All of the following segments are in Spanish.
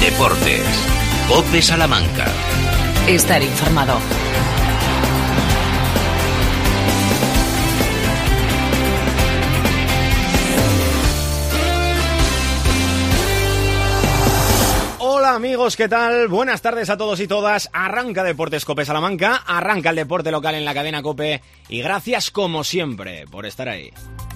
Deportes. COPE Salamanca. Estar informado. Hola amigos, ¿qué tal? Buenas tardes a todos y todas. Arranca Deportes COPE Salamanca, arranca el deporte local en la cadena COPE y gracias como siempre por estar ahí.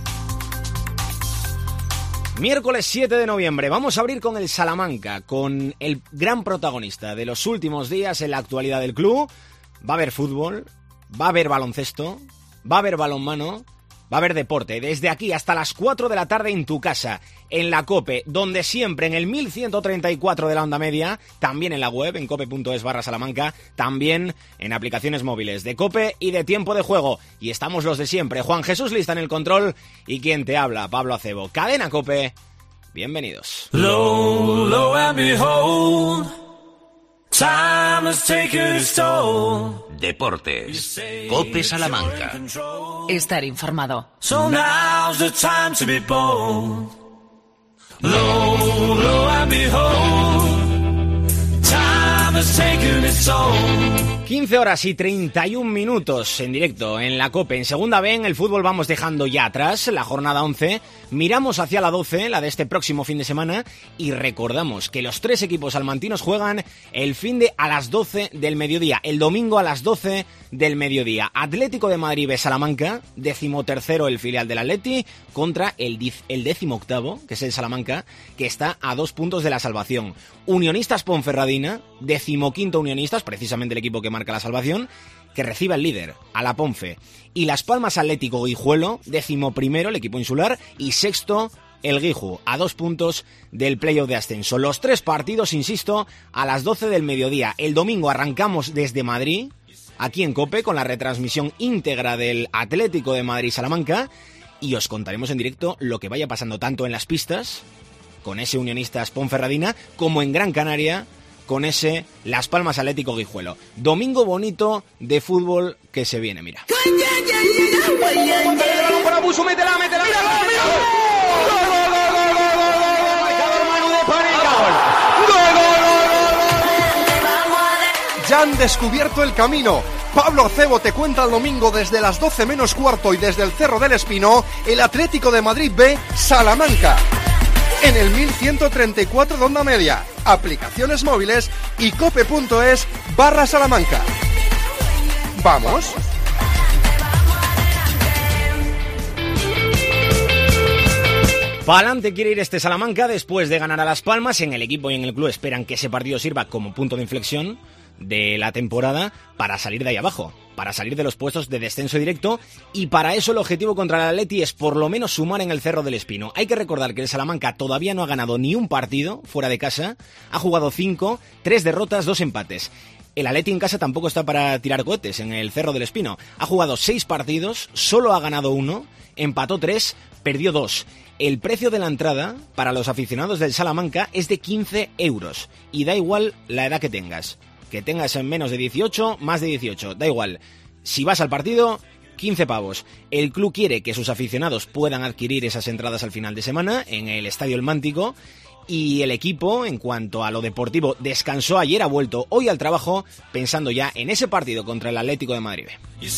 Miércoles 7 de noviembre, vamos a abrir con el Salamanca, con el gran protagonista de los últimos días en la actualidad del club. Va a haber fútbol, va a haber baloncesto, va a haber balonmano, va a haber deporte, desde aquí hasta las 4 de la tarde en tu casa, en la COPE, donde siempre en el 1134 de la onda media, también en la web, en cope.es/Salamanca, también en aplicaciones móviles de COPE y de Tiempo de Juego. Y estamos los de siempre, Juan Jesús Lista en el control y quien te habla, Pablo Acebo. Cadena COPE, bienvenidos. Low, low and behold, time has taken its toll. Deportes. COPE Salamanca. Estar informado. So now's the time to be bold. Low, low and behold, time has taken its toll. 15 horas y 31 minutos en directo en la COPE. En segunda B, en el fútbol vamos dejando ya atrás la jornada 11. Miramos hacia la 12, la de este próximo fin de semana, y recordamos que los tres equipos salmantinos juegan el fin de a las 12 del mediodía, el domingo a las 12 del mediodía. Atlético de Madrid B Salamanca, 13º el filial del Atleti, contra el 18º, que es el Salamanca, que está a 2 puntos de la salvación. Unionistas Ponferradina, 15º Unionistas, precisamente el equipo que marca la salvación, que recibe al líder, a la Ponfe. Y Las Palmas Atlético Guijuelo, 11º el equipo insular, y 6º el Guiju, a 2 puntos del playoff de ascenso. Los tres partidos, insisto, a las 12 del mediodía. El domingo arrancamos desde Madrid, aquí en COPE, con la retransmisión íntegra del Atlético de Madrid-Salamanca, y os contaremos en directo lo que vaya pasando tanto en las pistas, con ese Unionistas Ponferradina, como en Gran Canaria, con ese Las Palmas Atlético Guijuelo. Domingo bonito de fútbol que se viene, mira. Ya han descubierto el camino. Pablo Acebo te cuenta el domingo desde las 12 menos cuarto y desde el Cerro del Espino, el Atlético de Madrid B Salamanca. En el 1134 de onda media, aplicaciones móviles y cope.es/Salamanca. ¿Vamos? Pa'lante quiere ir este Salamanca después de ganar a Las Palmas. En el equipo y en el club esperan que ese partido sirva como punto de inflexión de la temporada para salir de ahí abajo, para salir de los puestos de descenso directo, y para eso el objetivo contra el Atleti es por lo menos sumar en el Cerro del Espino. Hay que recordar que el Salamanca todavía no ha ganado ni un partido fuera de casa, ha jugado 5, 3 derrotas, 2 empates. El Atleti en casa tampoco está para tirar cohetes en el Cerro del Espino. Ha jugado 6 partidos, solo ha ganado 1, empató 3, perdió 2. El precio de la entrada para los aficionados del Salamanca es de 15 euros y da igual la edad que tengas en menos de 18, más de 18, da igual. Si vas al partido, 15 pavos. El club quiere que sus aficionados puedan adquirir esas entradas al final de semana en el Estadio El Mántico, y el equipo, en cuanto a lo deportivo, descansó ayer, ha vuelto hoy al trabajo pensando ya en ese partido contra el Atlético de Madrid.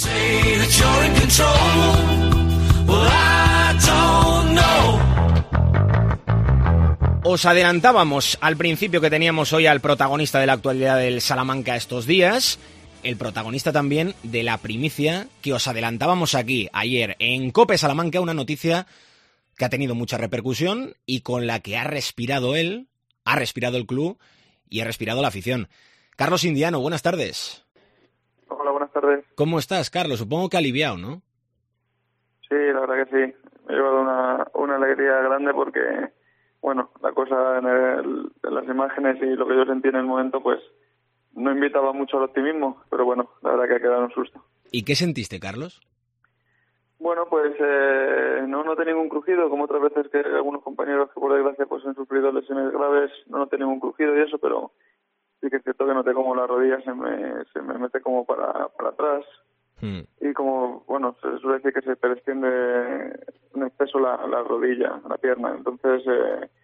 Os adelantábamos al principio que teníamos hoy al protagonista de la actualidad del Salamanca estos días, el protagonista también de la primicia que os adelantábamos aquí ayer en COPE Salamanca, una noticia que ha tenido mucha repercusión y con la que ha respirado él, ha respirado el club y ha respirado la afición. Carlos Indiano, buenas tardes. Hola, buenas tardes. ¿Cómo estás, Carlos? Supongo que aliviado, ¿no? Sí, la verdad que sí. Me he llevado una alegría grande porque, bueno, la cosa en las imágenes y lo que yo sentí en el momento, pues no invitaba mucho al optimismo, pero bueno, la verdad que ha quedado un susto. ¿Y qué sentiste, Carlos? Bueno, pues no noté ningún crujido, como otras veces que algunos compañeros que por desgracia pues han sufrido lesiones graves, no noté ningún crujido y eso, pero sí que es cierto que noté como la rodilla se me mete como para atrás. Y como, bueno, se suele decir que se extiende en exceso la rodilla, la pierna. Entonces,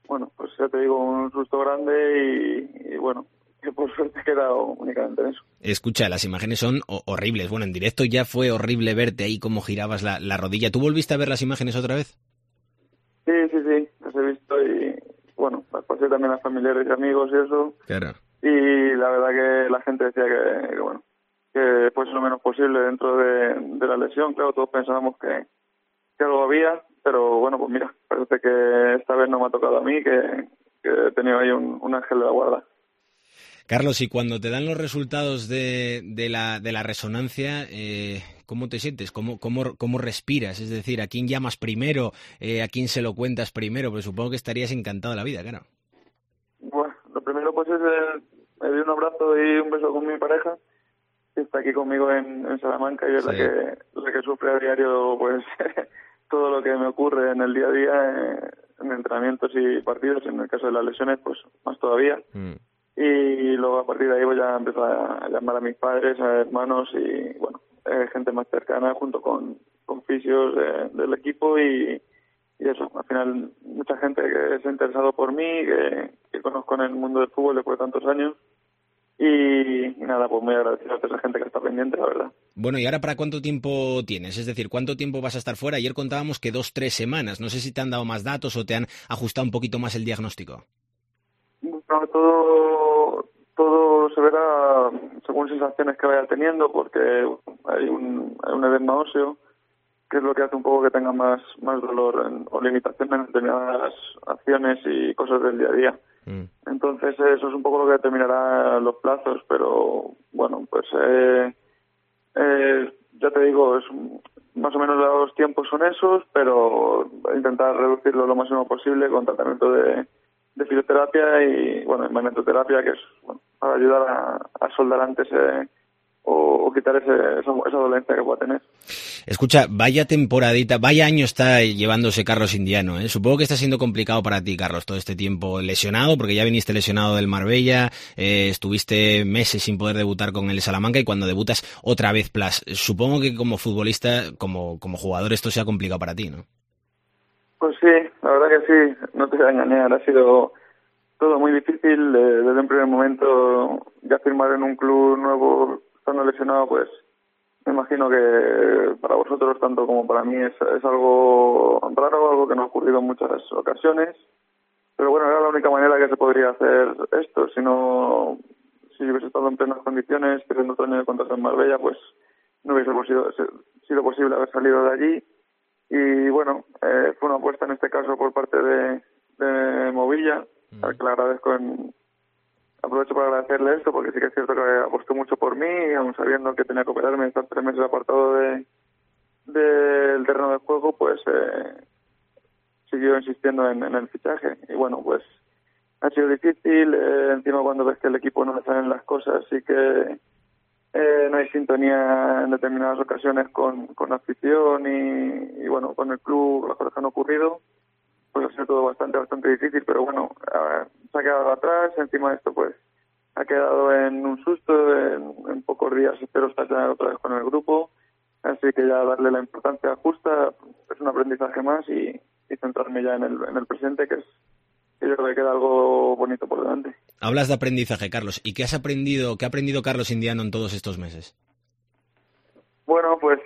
bueno, pues ya te digo, un susto grande y bueno, que por suerte he quedado únicamente en eso. Escucha, las imágenes son horribles. Bueno, en directo ya fue horrible verte ahí cómo girabas la rodilla. ¿Tú volviste a ver las imágenes otra vez? Sí, las he visto y bueno, las pasé también a familiares y amigos y eso. Claro. Y la verdad que la gente decía que bueno, que fuese lo menos posible dentro de la lesión. Claro, todos pensábamos que algo había, pero bueno, pues mira, parece que esta vez no me ha tocado a mí, que he tenido ahí un ángel de la guarda. Carlos, y cuando te dan los resultados de la resonancia, ¿cómo te sientes? ¿Cómo respiras? Es decir, ¿a quién llamas primero? ¿A quién se lo cuentas primero? Pues supongo que estarías encantado de la vida, claro. Bueno, lo primero pues es me di un abrazo y un beso con mi pareja, que está aquí conmigo en Salamanca y es Sí. la que sufre a diario pues todo lo que me ocurre en el día a día, en entrenamientos y partidos. En el caso de las lesiones, pues más todavía. Y luego a partir de ahí voy a empezar a llamar a mis padres, a hermanos y bueno, gente más cercana junto con fisios del equipo y eso. Al final mucha gente que se ha interesado por mí, que conozco en el mundo del fútbol después de tantos años y nada, pues muy agradecido a toda esa gente que está pendiente, la verdad. Bueno, ¿y ahora para cuánto tiempo tienes? Es decir, ¿cuánto tiempo vas a estar fuera? Ayer contábamos que 2-3 semanas. No sé si te han dado más datos o te han ajustado un poquito más el diagnóstico. Bueno, todo se verá según sensaciones que vaya teniendo, porque hay un edema óseo, que es lo que hace un poco que tenga más dolor o limitaciones en determinadas acciones y cosas del día a día. Entonces eso es un poco lo que determinará los plazos, pero bueno, pues ya te digo, es más o menos los tiempos son esos, pero intentar reducirlo lo máximo posible con tratamiento de fisioterapia y bueno, magnetoterapia, que es bueno, para ayudar a soldar antes o quitar esa dolencia que pueda tener. Escucha, vaya temporadita, vaya año está llevándose Carlos Indiano, ¿eh? Supongo que está siendo complicado para ti, Carlos, todo este tiempo lesionado, porque ya viniste lesionado del Marbella, estuviste meses sin poder debutar con el Salamanca y cuando debutas otra vez Plus. Supongo que como futbolista, como jugador, esto sea complicado para ti, ¿no? Pues sí, la verdad que sí, no te voy a engañar, ha sido todo muy difícil desde un primer momento. Ya firmar en un club nuevo estando lesionado, pues me imagino que para vosotros tanto como para mí es algo raro, algo que no ha ocurrido en muchas ocasiones, pero bueno, era la única manera que se podría hacer esto. Si hubiese estado en plenas condiciones, teniendo otro año de contrato en Marbella, pues no hubiese sido posible haber salido de allí. Y bueno, fue una apuesta en este caso por parte de Movilla, al que le agradezco. Aprovecho para agradecerle esto, porque sí que es cierto que apostó mucho por mí, aun sabiendo que tenía que operarme, estar 3 meses apartado del terreno de juego, pues siguió insistiendo en el fichaje. Y bueno, pues ha sido difícil, encima cuando ves que el equipo no le salen las cosas, sí que no hay sintonía en determinadas ocasiones con la afición y bueno, con el club, las cosas que han ocurrido, pues ha sido todo bastante difícil, pero bueno, se ha quedado atrás. Encima de esto pues ha quedado en un susto, en pocos días espero estar ya otra vez con el grupo, así que ya darle la importancia justa, es un aprendizaje más y centrarme ya en el presente, que yo creo que queda algo bonito por delante. Hablas de aprendizaje, Carlos, ¿y qué ha aprendido Carlos Indiano en todos estos meses? Bueno, pues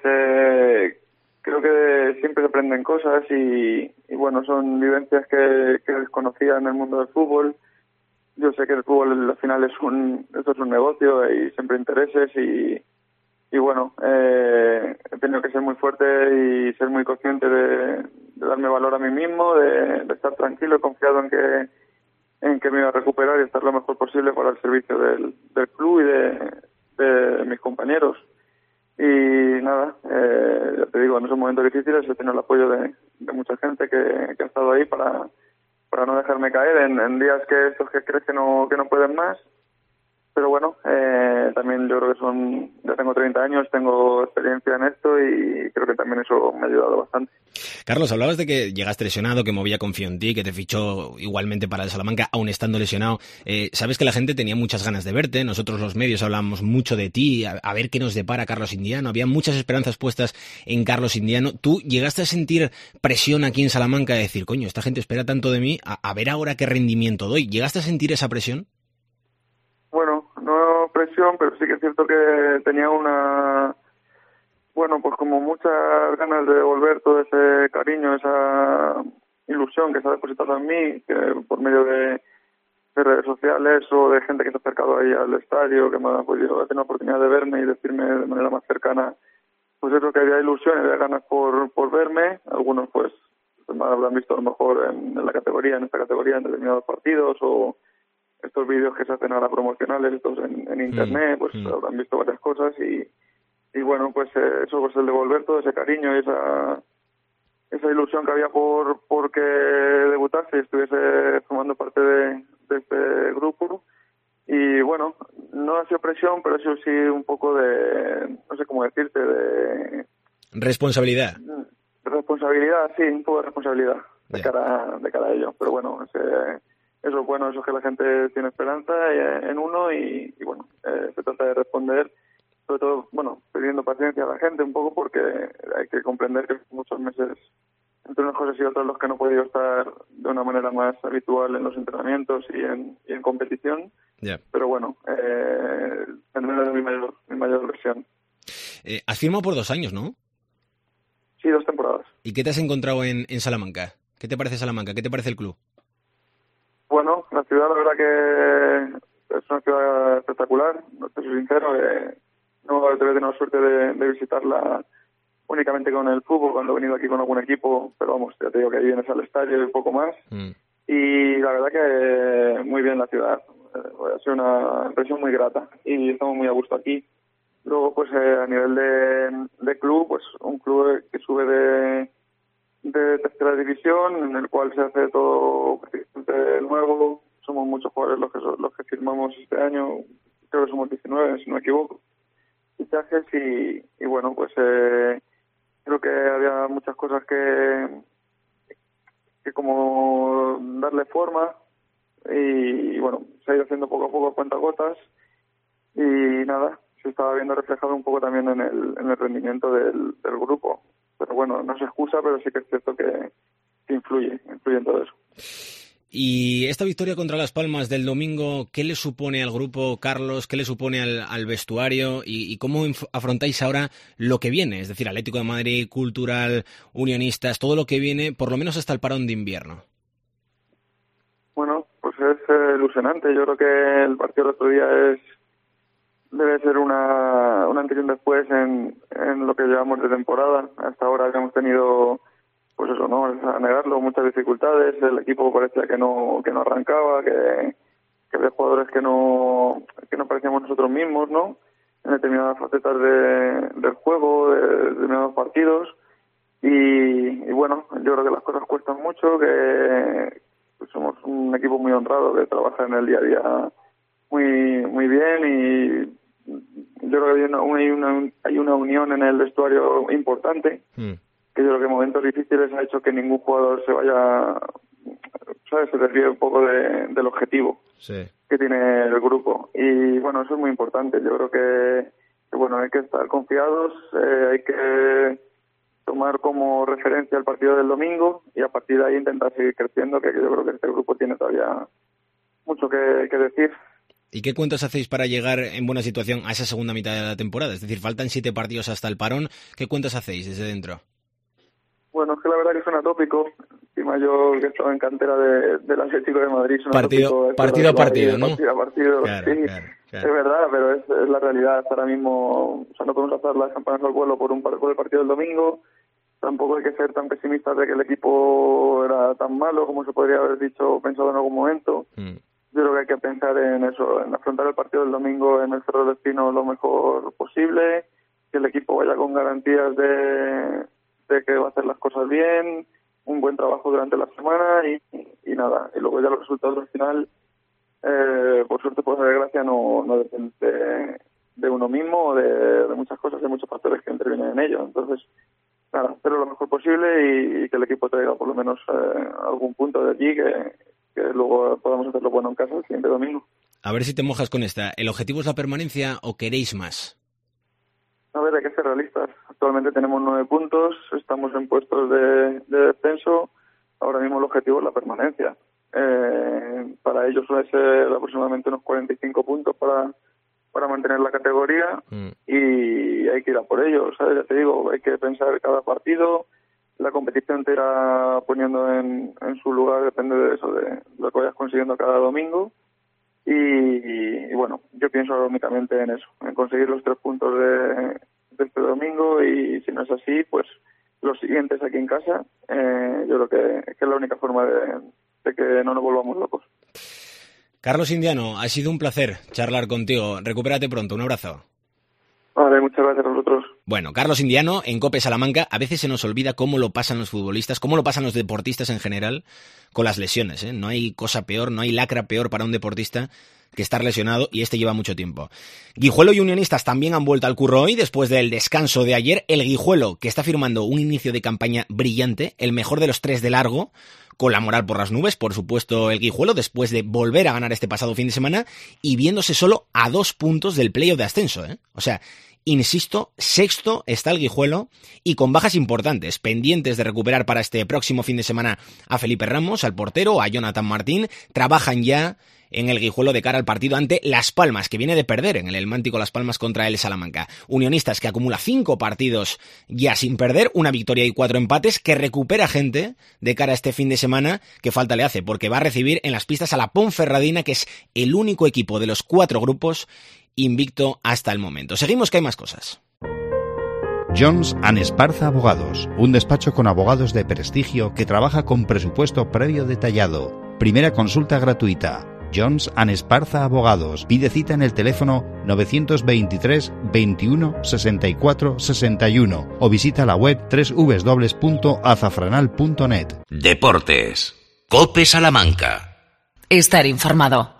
creo que siempre se aprenden cosas y bueno, son vivencias que desconocía en el mundo del fútbol. Yo sé que el fútbol al final esto es un negocio y siempre intereses y bueno, he tenido que ser muy fuerte y ser muy consciente de darme valor a mí mismo, de estar tranquilo y confiado en que me iba a recuperar y estar lo mejor posible para el servicio del club y de mis compañeros. Y nada, ya te digo, en esos momentos difíciles he tenido el apoyo de mucha gente que ha estado ahí para no dejarme caer en días que estos que crees que no pueden más. Pero bueno, también yo creo que ya tengo 30 años, tengo experiencia en esto y creo que también eso me ha ayudado bastante. Carlos, hablabas de que llegaste lesionado, que Movilla confió en ti, que te fichó igualmente para el Salamanca, aún estando lesionado. Sabes que la gente tenía muchas ganas de verte, nosotros los medios hablamos mucho de ti, a ver qué nos depara Carlos Indiano, había muchas esperanzas puestas en Carlos Indiano. ¿Tú llegaste a sentir presión aquí en Salamanca de decir, coño, esta gente espera tanto de mí, a ver ahora qué rendimiento doy? ¿Llegaste a sentir esa presión? Bueno, no presión, pero sí que es cierto que tenía pues como muchas ganas de devolver todo ese cariño, esa ilusión que se ha depositado en mí, que por medio de redes sociales o de gente que se ha acercado ahí al estadio, que me ha podido tener la oportunidad de verme y decirme de manera más cercana, pues eso, que había ilusión y había ganas por verme. Algunos pues me habrán visto a lo mejor en esta categoría, en determinados partidos, o estos vídeos que se hacen ahora promocionales, estos en internet, pues habrán visto varias cosas y bueno, pues eso, pues el devolver todo ese cariño y esa ilusión que había por que debutase y estuviese formando parte de este grupo. Y bueno, no ha sido presión, pero eso sí un poco de, no sé cómo decirte, de... Responsabilidad. Responsabilidad, sí, un poco de responsabilidad de cara a ello. Pero bueno, eso es bueno, eso es que la gente tiene esperanza en uno y bueno, se trata de responder, sobre todo, bueno, pidiendo paciencia a la gente un poco, porque hay que comprender que muchos meses entre unas cosas y otras los que no he podido estar de una manera más habitual en los entrenamientos y en competición. Pero bueno, tendré mi mayor versión. Has firmado por 2 años, ¿no? Sí, 2 temporadas. ¿Y qué te has encontrado en Salamanca? ¿Qué te parece Salamanca? ¿Qué te parece el club? Bueno, la ciudad, la verdad que es una ciudad espectacular, no te soy sincero, no he tenido la suerte de visitarla únicamente con el fútbol, cuando he venido aquí con algún equipo, pero vamos, ya te digo que ahí vienes al estadio y poco más. Y la verdad que muy bien la ciudad, ha sido una impresión muy grata y estamos muy a gusto aquí. Luego, pues a nivel de club, pues un club que sube de tercera división, en el cual se hace todo prácticamente nuevo. Somos muchos jugadores los que firmamos este año, creo que somos 19, si no me equivoco, fichajes y bueno, pues creo que había muchas cosas que como darle forma y bueno, se ha ido haciendo poco a poco a cuentagotas y nada, se estaba viendo reflejado un poco también en el rendimiento del grupo. Pero bueno, no se excusa, pero sí que es cierto que influye en todo eso. Y esta victoria contra Las Palmas del domingo, ¿qué le supone al grupo, Carlos? ¿Qué le supone al vestuario? ¿Y cómo afrontáis ahora lo que viene? Es decir, Atlético de Madrid, Cultural, Unionistas, todo lo que viene, por lo menos hasta el parón de invierno. Bueno, pues es ilusionante. Yo creo que el partido del otro día debe ser una antes y un después en lo que llevamos de temporada. Hasta ahora habíamos tenido, pues eso, no a negarlo, muchas dificultades. El equipo parecía que no arrancaba, que había jugadores que no parecíamos nosotros mismos, ¿no? En determinadas facetas del juego, de determinados partidos. Y bueno, yo creo que las cosas cuestan mucho, que somos un equipo muy honrado que trabaja en el día a día muy bien y yo creo que hay una unión en el vestuario importante, que yo creo que en momentos difíciles ha hecho que ningún jugador se vaya, ¿sabes? Se desvíe un poco del objetivo que tiene el grupo. Y bueno, eso es muy importante. Yo creo que bueno, hay que estar confiados, hay que tomar como referencia el partido del domingo y a partir de ahí intentar seguir creciendo, que yo creo que este grupo tiene todavía mucho que decir. ¿Y qué cuentas hacéis para llegar en buena situación a esa segunda mitad de la temporada? Es decir, faltan 7 partidos hasta el parón. ¿Qué cuentas hacéis desde dentro? Bueno, es que la verdad que suena tópico. Encima yo que estaba en cantera del Atlético de Madrid. Partido a partido, ¿no? Partido a partido, claro, sí. Claro. Es verdad, pero es la realidad. Ahora mismo, o sea, no podemos lanzar las campanas al vuelo por el partido del domingo. Tampoco hay que ser tan pesimistas de que el equipo era tan malo como se podría haber dicho, pensado en algún momento. Yo creo que hay que pensar en eso, en afrontar el partido del domingo en el Cerro del Espino lo mejor posible, que el equipo vaya con garantías de que va a hacer las cosas bien, un buen trabajo durante la semana y nada. Y luego ya los resultados al final por suerte, por desgracia, no depende de uno mismo o de muchas cosas, de muchos factores que intervienen en ello. Entonces, nada, hacerlo lo mejor posible y que el equipo traiga por lo menos algún punto de allí que luego podamos hacerlo bueno en casa el siguiente domingo. A ver si te mojas con esta. ¿El objetivo es la permanencia o queréis más? A ver, hay que ser realistas. Actualmente tenemos 9 puntos, estamos en puestos de descenso. Ahora mismo el objetivo es la permanencia. Para ellos suele ser aproximadamente unos 45 puntos para mantener la categoría y hay que ir a por ello, ¿sabes? Ya te digo, hay que pensar cada partido, la competición te irá poniendo en su lugar, depende de eso, de lo que vayas consiguiendo cada domingo y bueno, yo pienso únicamente en eso, en conseguir los 3 puntos de este domingo y si no es así, pues los siguientes aquí en casa, yo creo que es la única forma de que no nos volvamos locos. Carlos Indiano, ha sido un placer charlar contigo. Recupérate pronto, un abrazo. Vale, muchas gracias a vosotros. Bueno, Carlos Indiano, en COPE Salamanca, a veces se nos olvida cómo lo pasan los futbolistas, cómo lo pasan los deportistas en general con las lesiones, ¿eh? No hay cosa peor, no hay lacra peor para un deportista que estar lesionado, y este lleva mucho tiempo. Guijuelo y Unionistas también han vuelto al curro hoy, después del descanso de ayer. El Guijuelo, que está firmando un inicio de campaña brillante, el mejor de los 3 de largo, con la moral por las nubes, por supuesto el Guijuelo, después de volver a ganar este pasado fin de semana, y viéndose solo a 2 puntos del playoff de ascenso, ¿eh? O sea, insisto, 6º está el Guijuelo, y con bajas importantes, pendientes de recuperar para este próximo fin de semana a Felipe Ramos, al portero, a Jonathan Martín. Trabajan ya en el Guijuelo de cara al partido ante Las Palmas, que viene de perder en el Elmántico Las Palmas contra el Salamanca. Unionistas, que acumula 5 partidos ya sin perder, 1 victoria y 4 empates, que recupera gente de cara a este fin de semana, que falta le hace, porque va a recibir en las pistas a la Ponferradina, que es el único equipo de los 4 grupos invicto hasta el momento. Seguimos, que hay más cosas. Jones & Esparza Abogados, un despacho con abogados de prestigio que trabaja con presupuesto previo detallado. Primera consulta gratuita. Jones & Esparza Abogados. Pide cita en el teléfono 923 21 64 61 o visita la web www.azafranal.net. Deportes. COPE Salamanca. Estar informado.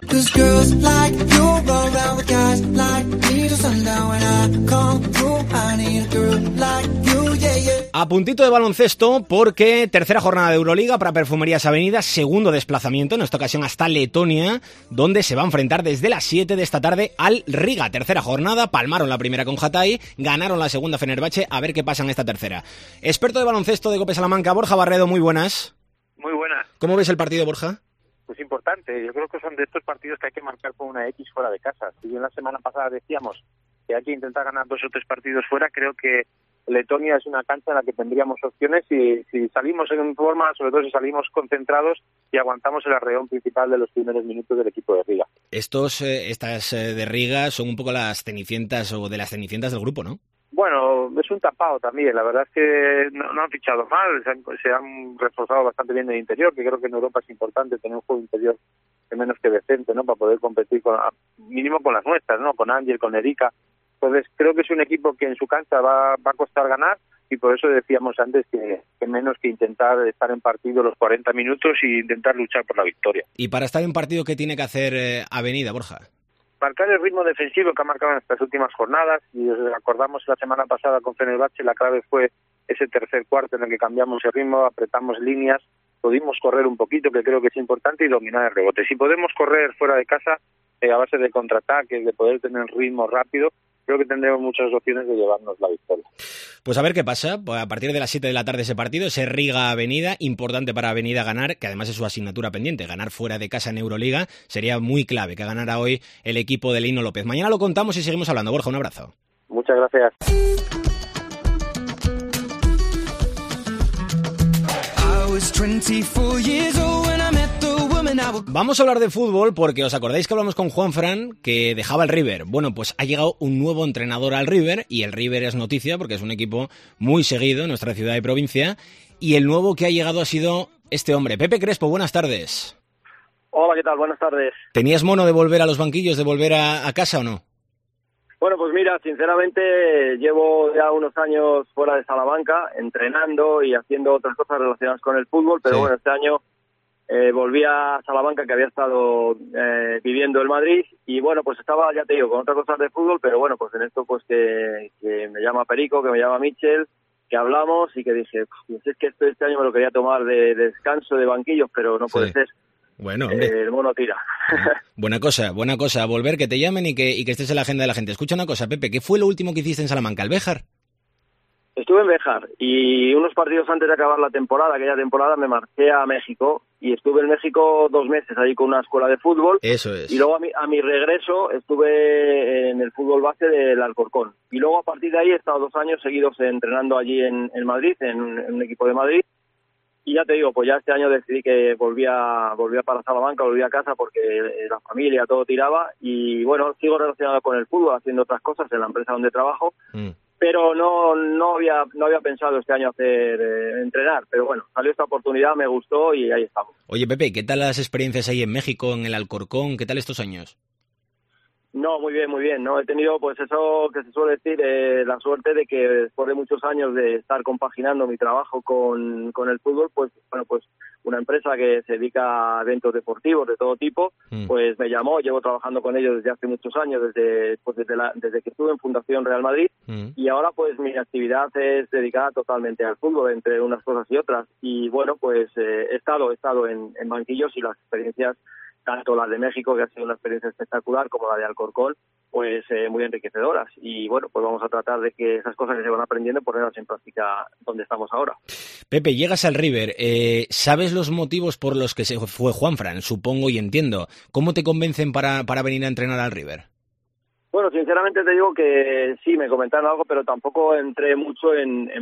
A puntito de baloncesto, porque tercera jornada de Euroliga para Perfumerías Avenida, segundo desplazamiento, en esta ocasión hasta Letonia, donde se va a enfrentar desde las 7 de esta tarde al Riga. Tercera jornada, palmaron la primera con Hatay, ganaron la segunda Fenerbahce, a ver qué pasa en esta tercera. Experto de baloncesto de COPE Salamanca, Borja Barredo, muy buenas. Muy buenas. ¿Cómo ves el partido, Borja? Pues importante, yo creo que son de estos partidos que hay que marcar con una X fuera de casa. Si bien la semana pasada decíamos que hay que intentar ganar 2 o 3 partidos fuera, creo que Letonia es una cancha en la que tendríamos opciones y si salimos en forma, sobre todo si salimos concentrados y aguantamos el arreón principal de los primeros minutos del equipo de Riga. Estas de Riga son un poco las cenicientas o de las cenicientas del grupo, ¿no? Bueno, es un tapado también, la verdad es que no han fichado mal, se han reforzado bastante bien en el interior, que creo que en Europa es importante tener un juego interior que menos que decente, ¿no? Para poder competir mínimo con las nuestras, ¿no? Con Ángel, con Erika. Entonces creo que es un equipo que en su cancha va a costar ganar y por eso decíamos antes que menos que intentar estar en partido los 40 minutos y intentar luchar por la victoria. Y para estar en partido, ¿qué tiene que hacer Avenida, Borja? Marcar el ritmo defensivo que ha marcado en estas últimas jornadas, y os acordamos la semana pasada con Fenerbahce, la clave fue ese tercer cuarto en el que cambiamos el ritmo, apretamos líneas, pudimos correr un poquito, que creo que es importante, y dominar el rebote. Si podemos correr fuera de casa, a base de contraataques, de poder tener ritmo rápido, creo que tendremos muchas opciones de llevarnos la victoria. Pues a ver qué pasa. A partir de las 7 de la tarde ese partido, ese Riga-Avenida, importante para Avenida ganar, que además es su asignatura pendiente. Ganar fuera de casa en Euroliga sería muy clave, que ganara hoy el equipo de Lino López. Mañana lo contamos y seguimos hablando. Borja, un abrazo. Muchas gracias. Vamos a hablar de fútbol porque os acordáis que hablamos con Juanfran que dejaba el River. Bueno, pues ha llegado un nuevo entrenador al River y el River es noticia porque es un equipo muy seguido en nuestra ciudad y provincia, y el nuevo que ha llegado ha sido este hombre. Pepe Crespo, buenas tardes. Hola, ¿qué tal? Buenas tardes. ¿Tenías mono de volver a los banquillos, de volver a casa o no? Bueno, pues mira, sinceramente llevo ya unos años fuera de Salamanca, entrenando y haciendo otras cosas relacionadas con el fútbol, pero sí. Bueno, este año volví a Salamanca, que había estado viviendo en Madrid y bueno, pues estaba, ya te digo, con otras cosas de fútbol, pero bueno, pues en esto pues que me llama Perico, que me llama Michel, que hablamos y que dije, pues es que este año me lo quería tomar de descanso de banquillos, pero no puede ser. Bueno, hombre. El mono tira. Buena cosa, volver, que te llamen y que estés en la agenda de la gente. Escucha una cosa, Pepe, ¿qué fue lo último que hiciste en Salamanca, el Béjar? Estuve en Béjar y unos partidos antes de acabar la temporada, aquella temporada, me marché a México y estuve en México 2 meses ahí con una escuela de fútbol. Eso es. Y luego a mi regreso estuve en el fútbol base del Alcorcón. Y luego a partir de ahí he estado 2 años seguidos entrenando allí en Madrid, en un equipo de Madrid. Y ya te digo, pues ya este año decidí que volvía para Salamanca, volvía a casa porque la familia, todo tiraba. Y bueno, sigo relacionado con el fútbol, haciendo otras cosas en la empresa donde trabajo. Pero no había pensado este año hacer entrenar. Pero bueno, salió esta oportunidad, me gustó y ahí estamos. Oye, Pepe, ¿qué tal las experiencias ahí en México, en el Alcorcón? ¿Qué tal estos años? No, muy bien, ¿no? He tenido, pues eso que se suele decir, la suerte de que después de muchos años de estar compaginando mi trabajo con el fútbol, pues bueno, pues una empresa que se dedica a eventos deportivos de todo tipo, pues me llamó, llevo trabajando con ellos desde hace muchos años, desde que estuve en Fundación Real Madrid, y ahora pues mi actividad es dedicada totalmente al fútbol, entre unas cosas y otras, y bueno, pues he estado en banquillos y las experiencias, tanto la de México, que ha sido una experiencia espectacular, como la de Alcorcón, pues muy enriquecedoras. Y bueno, pues vamos a tratar de que esas cosas que se van aprendiendo, ponerlas en práctica donde estamos ahora. Pepe, llegas al River. ¿Sabes los motivos por los que se fue Juanfran? Supongo y entiendo. ¿Cómo te convencen para venir a entrenar al River? Bueno, sinceramente te digo que sí, me comentaron algo, pero tampoco entré mucho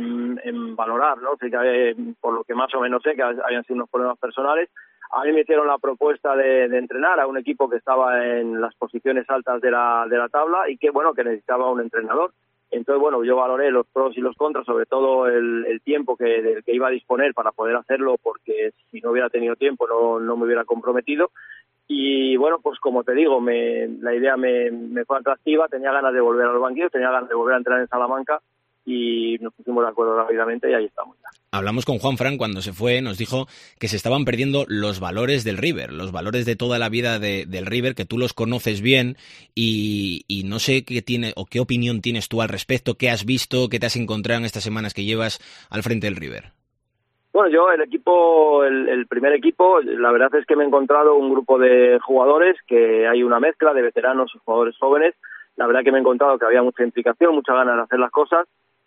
en valorar, ¿no? Sé que, por lo que más o menos sé, que habían sido unos problemas personales. A mí me hicieron la propuesta de entrenar a un equipo que estaba en las posiciones altas de la tabla y que, bueno, que necesitaba un entrenador. Entonces, bueno, yo valoré los pros y los contras, sobre todo el tiempo del que iba a disponer para poder hacerlo, porque si no hubiera tenido tiempo no me hubiera comprometido. Y bueno, pues como te digo, la idea me fue atractiva, tenía ganas de volver a los banquillos, tenía ganas de volver a entrenar en Salamanca y nos pusimos de acuerdo rápidamente y ahí estamos ya. Hablamos con Juanfran cuando se fue, nos dijo que se estaban perdiendo los valores del River, los valores de toda la vida del River, que tú los conoces bien y no sé qué opinión tienes tú al respecto, qué has visto, qué te has encontrado en estas semanas que llevas al frente del River. Bueno, yo el primer equipo, la verdad es que me he encontrado un grupo de jugadores que hay una mezcla de veteranos y jugadores jóvenes. La verdad que me he encontrado que había mucha implicación, mucha ganas de hacer las cosas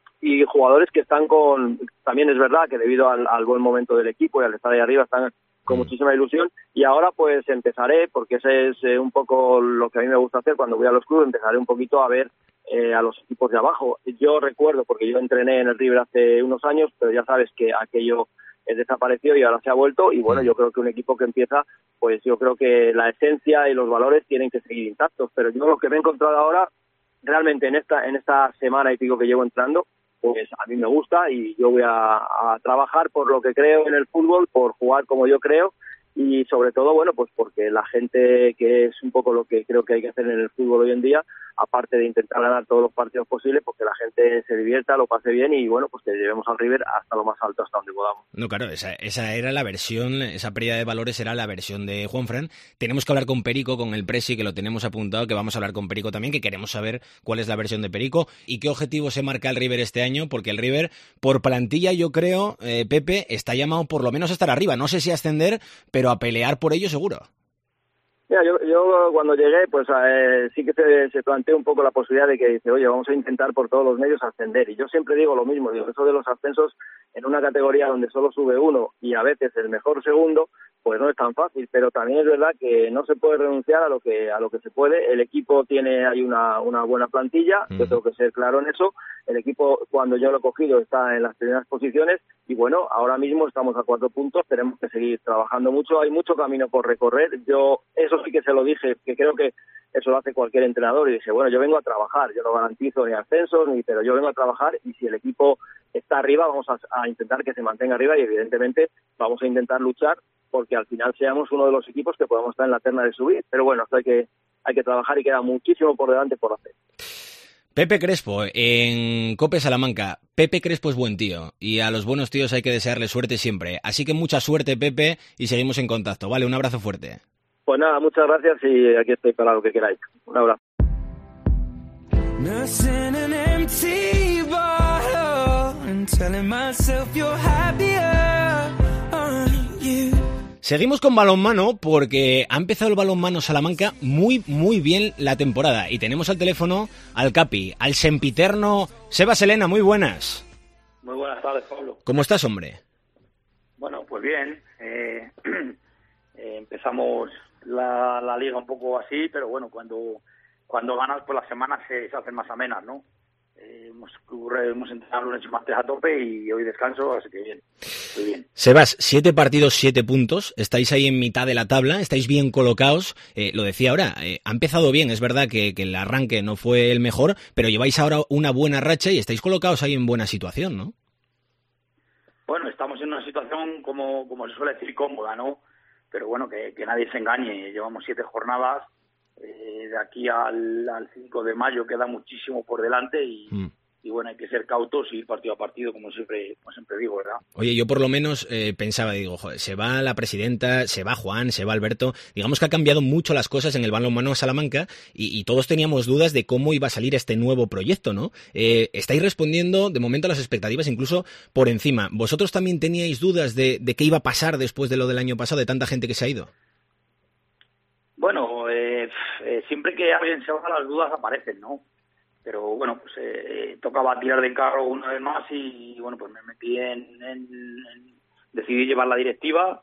y jugadores que están también es verdad que debido al buen momento del equipo y al estar ahí arriba están con muchísima ilusión y ahora pues empezaré, porque ese es un poco lo que a mí me gusta hacer cuando voy a los clubes, empezaré un poquito a ver a los equipos de abajo. Yo recuerdo, porque yo entrené en el River hace unos años, pero ya sabes que aquello desapareció y ahora se ha vuelto y bueno, yo creo que un equipo que empieza, pues yo creo que la esencia y los valores tienen que seguir intactos, pero yo lo que me he encontrado ahora realmente en esta semana y pico que llevo entrando, pues a mí me gusta y yo voy a trabajar por lo que creo en el fútbol, por jugar como yo creo y sobre todo, bueno, pues porque la gente, que es un poco lo que creo que hay que hacer en el fútbol hoy en día, aparte de intentar ganar todos los partidos posibles, porque la gente se divierta, lo pase bien y bueno, pues que llevemos al River hasta lo más alto, hasta donde podamos. No, claro, esa era la versión, esa pérdida de valores era la versión de Juanfran. Tenemos que hablar con Perico, con el Presi, que lo tenemos apuntado, que vamos a hablar con Perico también, que queremos saber cuál es la versión de Perico y qué objetivo se marca el River este año, porque el River, por plantilla, yo creo, Pepe, está llamado por lo menos a estar arriba. No sé si a ascender, pero a pelear por ello seguro. Mira, yo cuando llegué, pues sí que se planteó un poco la posibilidad de que dice, oye, vamos a intentar por todos los medios ascender. Y yo siempre digo lo mismo, digo, eso de los ascensos en una categoría donde solo sube uno y a veces el mejor segundo, pues no es tan fácil. Pero también es verdad que no se puede renunciar a lo que se puede. El equipo hay una buena plantilla, yo tengo que ser claro en eso. El equipo, cuando yo lo he cogido, está en las primeras posiciones y bueno, ahora mismo estamos a 4 puntos, tenemos que seguir trabajando mucho, hay mucho camino por recorrer. Yo eso sí que se lo dije, que creo que eso lo hace cualquier entrenador y dije, bueno, yo vengo a trabajar, yo no garantizo ni ascensos, pero yo vengo a trabajar y si el equipo está arriba, vamos a intentar que se mantenga arriba y evidentemente vamos a intentar luchar porque al final seamos uno de los equipos que podamos estar en la terna de subir. Pero bueno, esto hay que trabajar y queda muchísimo por delante por hacer. Pepe Crespo, en COPE Salamanca. Pepe Crespo es buen tío y a los buenos tíos hay que desearle suerte siempre. Así que mucha suerte, Pepe, y seguimos en contacto. Vale, un abrazo fuerte. Pues nada, muchas gracias y aquí estoy para lo que queráis. Un abrazo. Nursing an empty bottle and telling myself you're happier, aren't you? Seguimos con balonmano porque ha empezado el balonmano Salamanca muy bien la temporada y tenemos al teléfono al Capi, al sempiterno Sebas Elena. Muy buenas. Muy buenas tardes, Pablo. ¿Cómo estás, hombre? Bueno, pues bien. Empezamos la liga un poco así, pero bueno, cuando ganas, pues las semanas se hacen más amenas, ¿no? Hemos entrenado lunes y martes a tope y hoy descanso, así que bien, muy bien. Sebas, 7 partidos, 7 puntos, estáis ahí en mitad de la tabla, estáis bien colocados, lo decía ahora, ha empezado bien, es verdad que el arranque no fue el mejor, pero lleváis ahora una buena racha y estáis colocados ahí en buena situación, ¿no? Bueno, estamos en una situación, como se suele decir, cómoda, ¿no? Pero bueno, que nadie se engañe, llevamos 7 jornadas, de aquí al 5 de mayo queda muchísimo por delante y bueno, hay que ser cautos y ir partido a partido, como siempre digo, ¿verdad? Oye, yo por lo menos pensaba, digo, joder, se va la presidenta, se va Juan, se va Alberto, digamos que ha cambiado mucho las cosas en el balonmano Salamanca y todos teníamos dudas de cómo iba a salir este nuevo proyecto, ¿no? Estáis respondiendo de momento a las expectativas, incluso por encima. ¿Vosotros también teníais dudas de qué iba a pasar después de lo del año pasado, de tanta gente que se ha ido? Bueno, siempre que alguien se va, las dudas aparecen, ¿no? Pero bueno, pues tocaba tirar del carro una vez más y bueno, pues me metí decidí llevar la directiva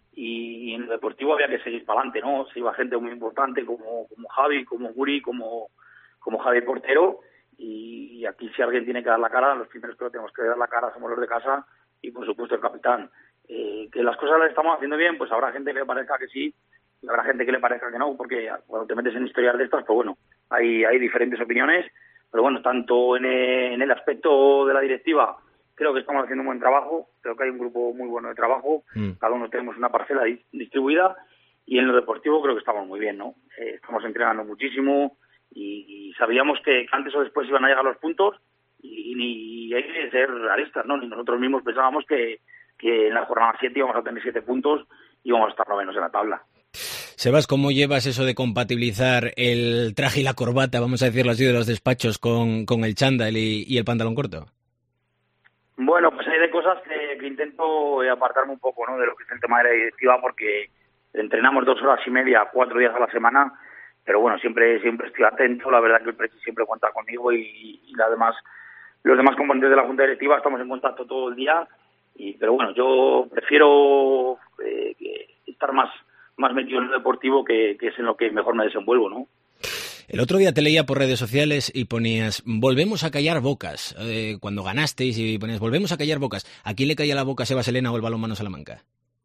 y en el deportivo había que seguir para adelante, ¿no? Se iba gente muy importante como Javi, como Guri, como Javi Portero y aquí si alguien tiene que dar la cara, los primeros que lo tenemos que dar la cara somos los de casa y por supuesto el capitán. Que las cosas las estamos haciendo bien, pues habrá gente que le parezca que sí, y habrá gente que le parezca que no, porque cuando te metes en historias de estas, pues bueno, hay diferentes opiniones, pero bueno, tanto en el aspecto de la directiva, creo que estamos haciendo un buen trabajo, creo que hay un grupo muy bueno de trabajo, cada uno tenemos una parcela distribuida, y en lo deportivo creo que estamos muy bien, ¿no? Estamos entrenando muchísimo, y sabíamos que antes o después iban a llegar los puntos, y hay que ser realistas, ¿no? Ni nosotros mismos pensábamos que en la jornada 7 íbamos a tener 7 puntos y íbamos a estar novenos en la tabla. Sebas, ¿cómo llevas eso de compatibilizar el traje y la corbata, vamos a decirlo así, de los despachos con el chándal y el pantalón corto? Bueno, pues hay de cosas que intento apartarme un poco, ¿no? De lo que es el tema de la directiva, porque entrenamos 2 horas y media, 4 días a la semana, pero bueno, siempre estoy atento, la verdad que el Presi siempre cuenta conmigo y además los demás componentes de la Junta Directiva estamos en contacto todo el día, pero bueno, yo prefiero estar más metido en lo deportivo que es en lo que mejor me desenvuelvo, ¿no? El otro día te leía por redes sociales y ponías, volvemos a callar bocas, cuando ganasteis y ponías, volvemos a callar bocas. ¿A quién le calla la boca, Sebas Elena o el balonmano Salamanca?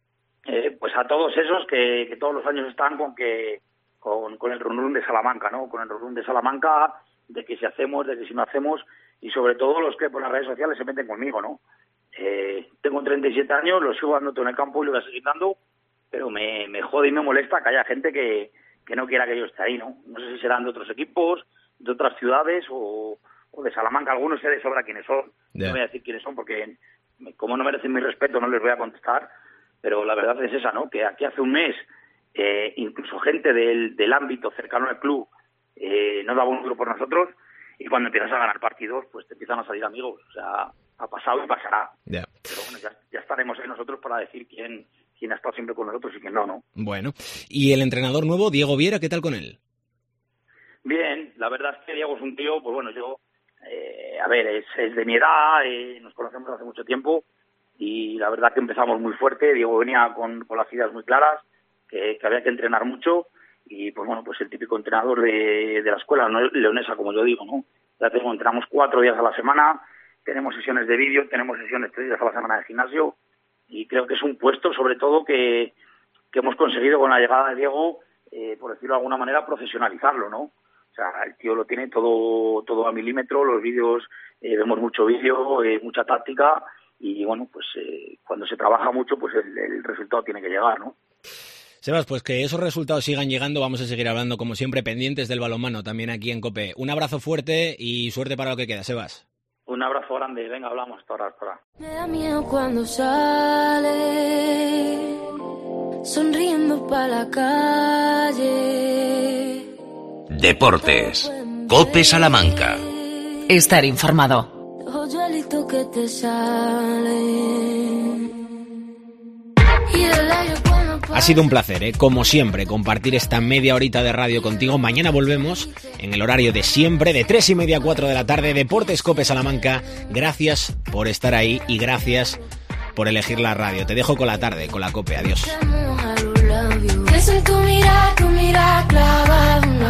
Pues a todos esos que todos los años están con el run de Salamanca, ¿no? Con el run de Salamanca, de que si hacemos, de que si no hacemos, y sobre todo los que por las redes sociales se meten conmigo, ¿no? Tengo 37 años, lo sigo dando todo en el campo y lo voy a seguir dando, pero me jode y me molesta que haya gente que no quiera que yo esté ahí, ¿no? No sé si serán de otros equipos, de otras ciudades o de Salamanca. Algunos sé de sobra quiénes son. Yeah. No voy a decir quiénes son porque como no merecen mi respeto no les voy a contestar, pero la verdad es esa, ¿no? Que aquí hace un mes incluso gente del ámbito cercano al club no daba un duro por nosotros y cuando empiezas a ganar partidos pues te empiezan a salir amigos. O sea, ha pasado y pasará. Yeah. Pero bueno, ya estaremos ahí nosotros para decir quién ha estado siempre con nosotros y quién no. Bueno, y el entrenador nuevo, Diego Viera, ¿qué tal con él? Bien, la verdad es que Diego es un tío, pues bueno, yo, es de mi edad, nos conocemos hace mucho tiempo y la verdad que empezamos muy fuerte. Diego venía con las ideas muy claras, que había que entrenar mucho y pues bueno, pues el típico entrenador de la escuela leonesa, como yo digo, ¿no? Ya entrenamos 4 días a la semana, tenemos sesiones de vídeo, tenemos sesiones 3 días a la semana de gimnasio. Y creo que es un puesto, sobre todo, que hemos conseguido con la llegada de Diego, por decirlo de alguna manera, profesionalizarlo, ¿no? O sea, el tío lo tiene todo a milímetro, los vídeos, vemos mucho vídeo, mucha táctica, y bueno, pues cuando se trabaja mucho, pues el resultado tiene que llegar, ¿no? Sebas, pues que esos resultados sigan llegando, vamos a seguir hablando, como siempre, pendientes del balonmano, también aquí en COPE. Un abrazo fuerte y suerte para lo que queda, Sebas. Un abrazo grande, venga, hablamos hasta ahora. Me da miedo cuando sale, sonriendo pa' la calle. Deportes. COPE Salamanca. Estar informado. Hoyuelito que te sale. Ha sido un placer, como siempre, compartir esta media horita de radio contigo. Mañana volvemos en el horario de siempre, de 3:30 a 4 de la tarde. Deportes COPE Salamanca. Gracias por estar ahí y gracias por elegir la radio. Te dejo con la tarde, con la COPE. Adiós. Tu mira clavado.